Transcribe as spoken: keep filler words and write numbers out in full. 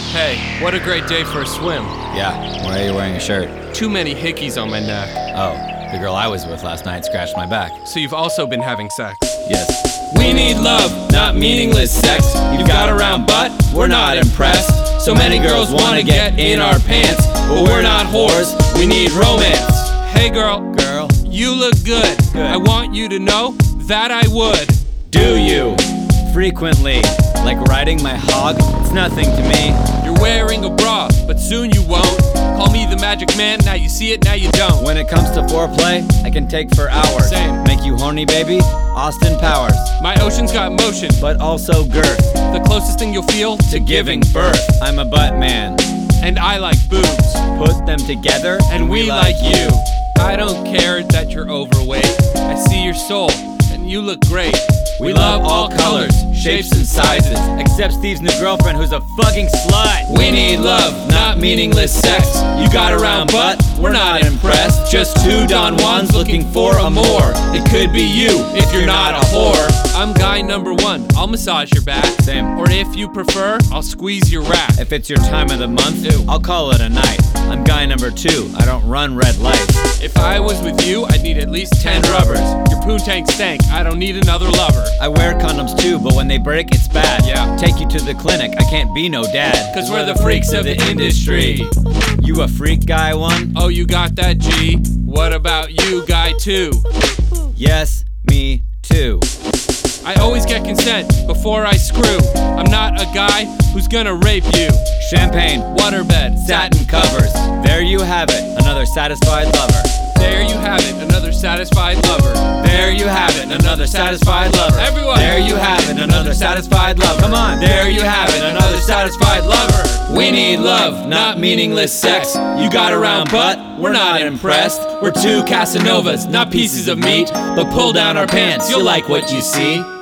Hey, what a great day for a swim. Yeah, why are you wearing a shirt? Too many hickeys on my neck. Oh, the girl I was with last night scratched my back. So you've also been having sex? Yes. We need love, not meaningless sex. You've got a round butt, we're not impressed. So many girls wanna get in our pants, but we're not whores, we need romance. Hey girl, Girl, you look good. Good. I want you to know that I would. Do you? frequently, like riding my hog, it's nothing to me. You're wearing a bra, but soon you won't. Call me the magic man, now you see it, now you don't. When it comes to foreplay, I can take for hours. Same. Make you horny, baby? Austin Powers. My ocean's got motion, But also girth the closest thing you'll feel to giving birth. I'm a butt man. And I like boobs, Put them together, and we like you. I don't care that you're overweight. I see your soul, and you look great. We love all colors, shapes, and sizes, except Steve's new girlfriend, who's a fucking slut. We need love, not meaningless sex. You got a round butt, we're not impressed. Just two Don Juans looking for a more. It could be you if you're not a whore. I'm guy number one, I'll massage your back. Same. Or if you prefer, I'll squeeze your rack. If it's your time of the month, Ew. I'll call it a night. I'm guy number two, I don't run red lights. If I was with you, I'd need at least ten rubbers. Your poontang stank, I don't need another lover. I wear condoms too, but when they break, it's bad. Yeah. Take you to the clinic, I can't be no dad. Cause we're the freaks of the industry. You a freak, guy one? Oh, you got that, G? What about you, guy two? Yes, me too. I always get consent before I screw. I'm not a guy who's gonna rape you. Champagne, Waterbed, satin covers. There you have it, another satisfied lover. there you have it, another satisfied lover. There you have it, another satisfied lover. Everyone. There you have it, another satisfied lover. Come on. There you have it, another satisfied lover. We need love, not meaningless sex. You got a round butt, we're not impressed. We're two Casanovas, not pieces of meat, but pull down our pants, you'll like what you see.